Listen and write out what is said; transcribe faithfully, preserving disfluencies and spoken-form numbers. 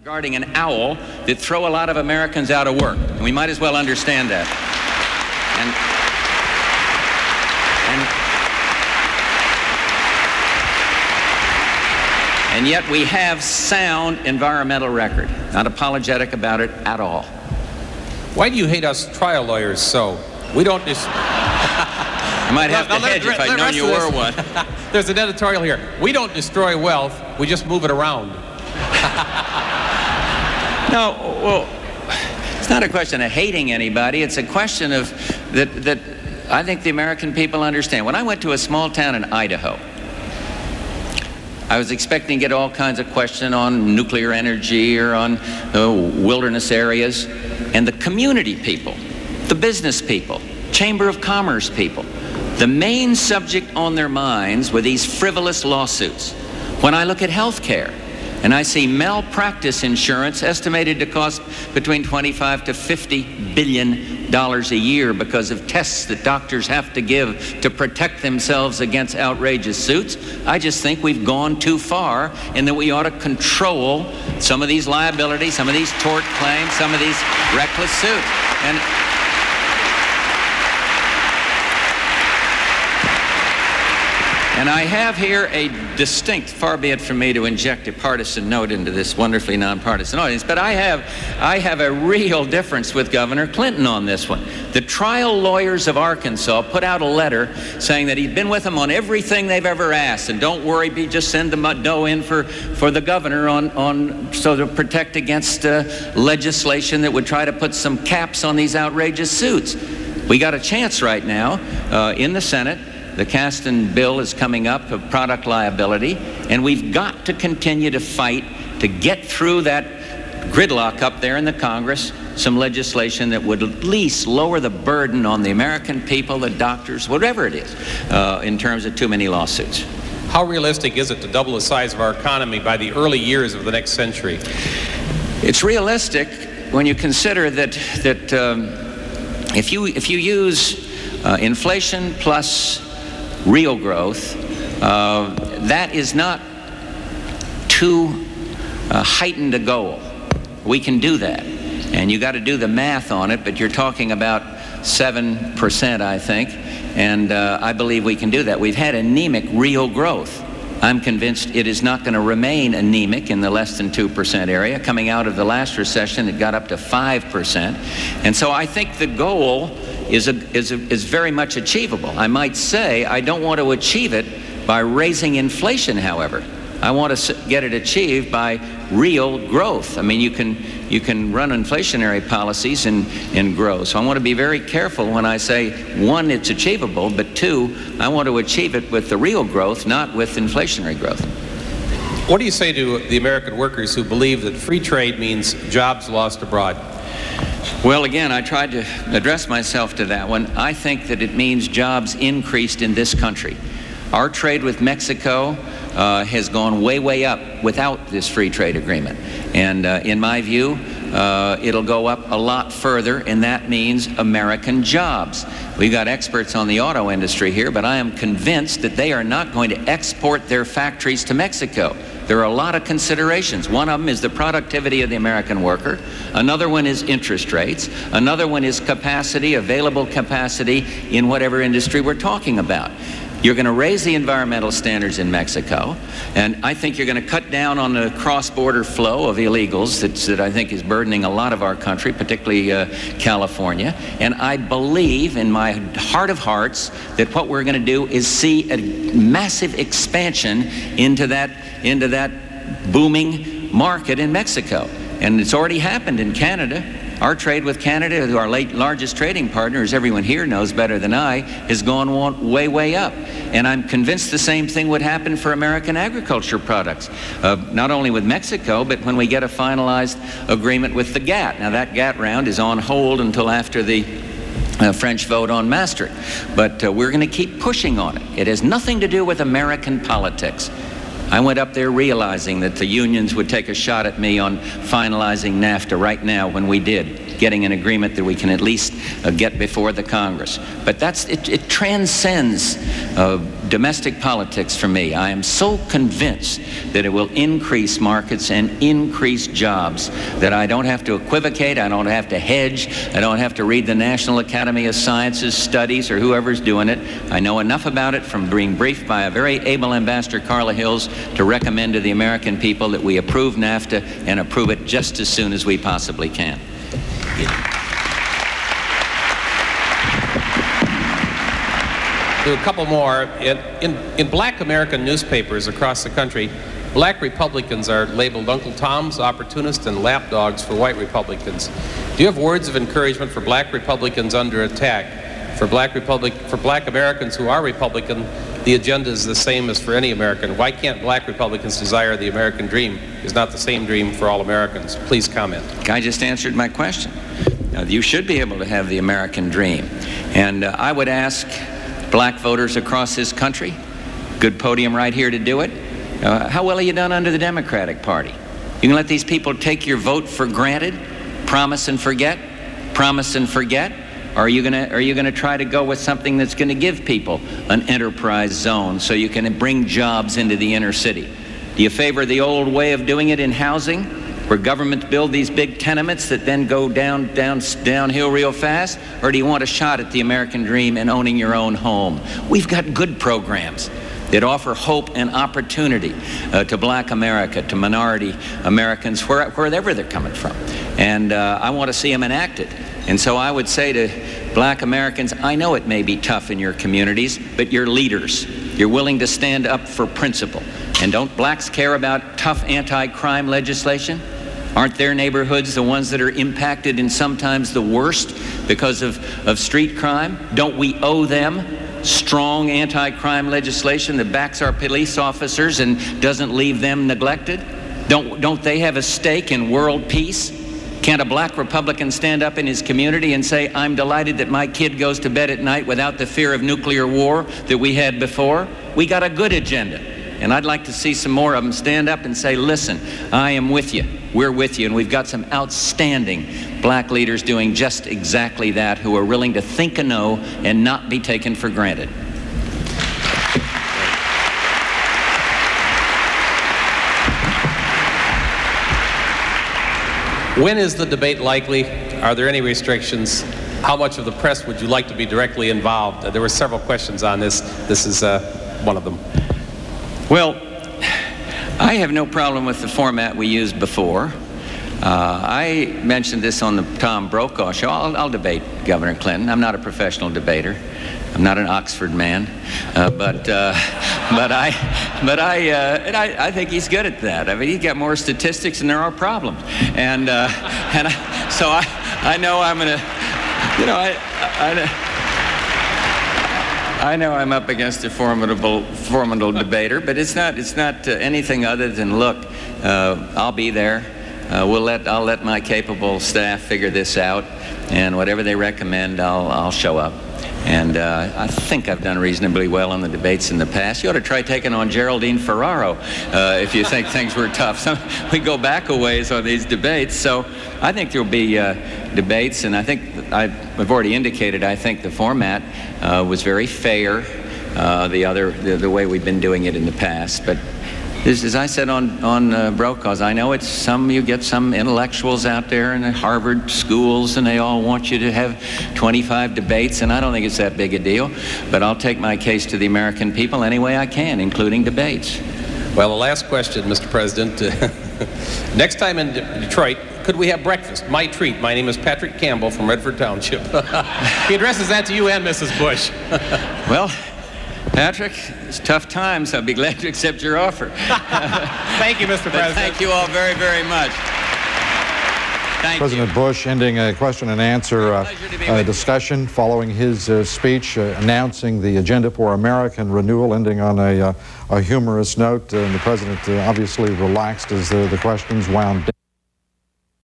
regarding an owl that throw a lot of Americans out of work. And we might as well understand that. And, and, and yet we have sound environmental record. Not apologetic about it at all. Why do you hate us trial lawyers so? We don't just... I might have to hedge if I'd known you were one. There's an editorial here. We don't destroy wealth, we just move it around. No, well, it's not a question of hating anybody. It's a question of that, that I think the American people understand. When I went to a small town in Idaho, I was expecting to get all kinds of questions on nuclear energy or on uh, wilderness areas. And the community people, the business people, Chamber of Commerce people, the main subject on their minds were these frivolous lawsuits. When I look at health care, and I see malpractice insurance estimated to cost between twenty-five to fifty billion dollars a year because of tests that doctors have to give to protect themselves against outrageous suits, I just think we've gone too far and that we ought to control some of these liabilities, some of these tort claims, some of these reckless suits. And And I have here a distinct, far be it from me to inject a partisan note into this wonderfully nonpartisan audience, but I have, I have a real difference with Governor Clinton on this one. The trial lawyers of Arkansas put out a letter saying that he'd been with them on everything they've ever asked, and don't worry, be just send the dough in for, for the governor on, on so to protect against uh, legislation that would try to put some caps on these outrageous suits. We got a chance right now uh, in the Senate. The Kasten bill is coming up of product liability, and we've got to continue to fight to get through that gridlock up there in the Congress, some legislation that would at least lower the burden on the American people, the doctors, whatever it is, uh, in terms of too many lawsuits. How realistic is it to double the size of our economy by the early years of the next century? It's realistic when you consider that, that um, if you, if you use uh, inflation plus real growth, uh, that is not too uh, heightened a goal. We can do that. And you got to do the math on it, but you're talking about seven percent, I think. And uh, I believe we can do that. We've had anemic real growth. I'm convinced it is not going to remain anemic in the less than two percent area. Coming out of the last recession, it got up to five percent. And so I think the goal is, a, is, a, is very much achievable. I might say I don't want to achieve it by raising inflation, however. I want to get it achieved by real growth. I mean, you can, you can run inflationary policies and, and grow. So I want to be very careful when I say, one, it's achievable, but two, I want to achieve it with the real growth, not with inflationary growth. What do you say to the American workers who believe that free trade means jobs lost abroad? Well, again, I tried to address myself to that one. I think that it means jobs increased in this country. Our trade with Mexico uh, has gone way, way up without this free trade agreement. And uh, in my view, uh, it'll go up a lot further, and that means American jobs. We've got experts on the auto industry here, but I am convinced that they are not going to export their factories to Mexico. There are a lot of considerations. One of them is the productivity of the American worker. Another one is interest rates. Another one is capacity, available capacity in whatever industry we're talking about. You're going to raise the environmental standards in Mexico, and I think you're going to cut down on the cross-border flow of illegals that, that I think is burdening a lot of our country, particularly uh, California. And I believe in my heart of hearts that what we're going to do is see a massive expansion into that, into that booming market in Mexico. And it's already happened in Canada. Our trade with Canada, who our late largest trading partner, as everyone here knows better than I, has gone way, way up. And I'm convinced the same thing would happen for American agriculture products, uh, not only with Mexico, but when we get a finalized agreement with the G A T. Now, that G A T round is on hold until after the uh, French vote on Maastricht. But uh, we're going to keep pushing on it. It has nothing to do with American politics. I went up there realizing that the unions would take a shot at me on finalizing NAFTA right now when we did, getting an agreement that we can at least uh, get before the Congress. But that's, it, it transcends uh, domestic politics for me. I am so convinced that it will increase markets and increase jobs that I don't have to equivocate, I don't have to hedge, I don't have to read the National Academy of Sciences studies or whoever's doing it. I know enough about it from being briefed by a very able Ambassador Carla Hills to recommend to the American people that we approve NAFTA and approve it just as soon as we possibly can. Do a couple more. In, in, in black American newspapers across the country, black Republicans are labeled Uncle Toms, opportunists, and lapdogs for white Republicans. Do you have words of encouragement for black Republicans under attack? For black Republic, for black Americans who are Republican, the agenda is the same as for any American. Why can't black Republicans desire the American dream? It's not the same dream for all Americans. Please comment. I just answered my question. Uh, you should be able to have the American dream. And uh, I would ask black voters across this country, good podium right here to do it, uh, how well have you done under the Democratic Party? You can let these people take your vote for granted, promise and forget, promise and forget, or are you gonna, are you gonna try to go with something that's gonna give people an enterprise zone so you can bring jobs into the inner city? Do you favor the old way of doing it in housing, where governments build these big tenements that then go down, down, downhill real fast? Or do you want a shot at the American dream and owning your own home? We've got good programs that offer hope and opportunity uh, to black America, to minority Americans, where, wherever they're coming from. And uh, I want to see them enacted. And so I would say to black Americans, I know it may be tough in your communities, but you're leaders. You're willing to stand up for principle. And don't blacks care about tough anti-crime legislation? Aren't their neighborhoods the ones that are impacted and sometimes the worst because of, of street crime? Don't we owe them strong anti-crime legislation that backs our police officers and doesn't leave them neglected? Don't, don't they have a stake in world peace? Can't a black Republican stand up in his community and say, I'm delighted that my kid goes to bed at night without the fear of nuclear war that we had before? We got a good agenda. And I'd like to see some more of them stand up and say, listen, I am with you. We're with you. And we've got some outstanding black leaders doing just exactly that, who are willing to think a no and not be taken for granted. When is the debate likely? Are there any restrictions? How much of the press would you like to be directly involved? Uh, there were several questions on this. This is uh, one of them. Well, I have no problem with the format we used before. Uh, I mentioned this on the Tom Brokaw show. I'll, I'll debate Governor Clinton. I'm not a professional debater. I'm not an Oxford man, uh, but uh, but I but I uh, and I, I think he's good at that. I mean, he's got more statistics than there are problems, and uh, and I, so I I know I'm gonna, you know, I I. I know I'm up against a formidable, formidable debater, but it's not, it's not uh, anything other than, look, uh, I'll be there. Uh, we'll let, I'll let my capable staff figure this out, and whatever they recommend, I'll, I'll show up. And uh, I think I've done reasonably well on the debates in the past. You ought to try taking on Geraldine Ferraro uh, if you think things were tough. Some, we go back a ways on these debates, so I think there'll be uh, debates, and I think I've, I've already indicated I think the format uh, was very fair, uh, the other the, the way we've been doing it in the past. But this, as I said on on uh, Brokaw's, I know it's some, you get some intellectuals out there in the Harvard schools, and they all want you to have twenty-five debates, and I don't think it's that big a deal. But I'll take my case to the American people any way I can, including debates. Well, the last question, Mister President. Next time in De- Detroit, could we have breakfast? My treat. My name is Patrick Campbell from Redford Township. He addresses that to you and Missus Bush. Well, Patrick, it's tough times. I'll be glad to accept your offer. Thank you, Mister President. Thank you all very, very much. Thank President you. Bush ending a question and answer uh, uh, discussion following his uh, speech, uh, announcing the agenda for American renewal, ending on a, uh, a humorous note. Uh, and the president uh, obviously relaxed as the, the questions wound down.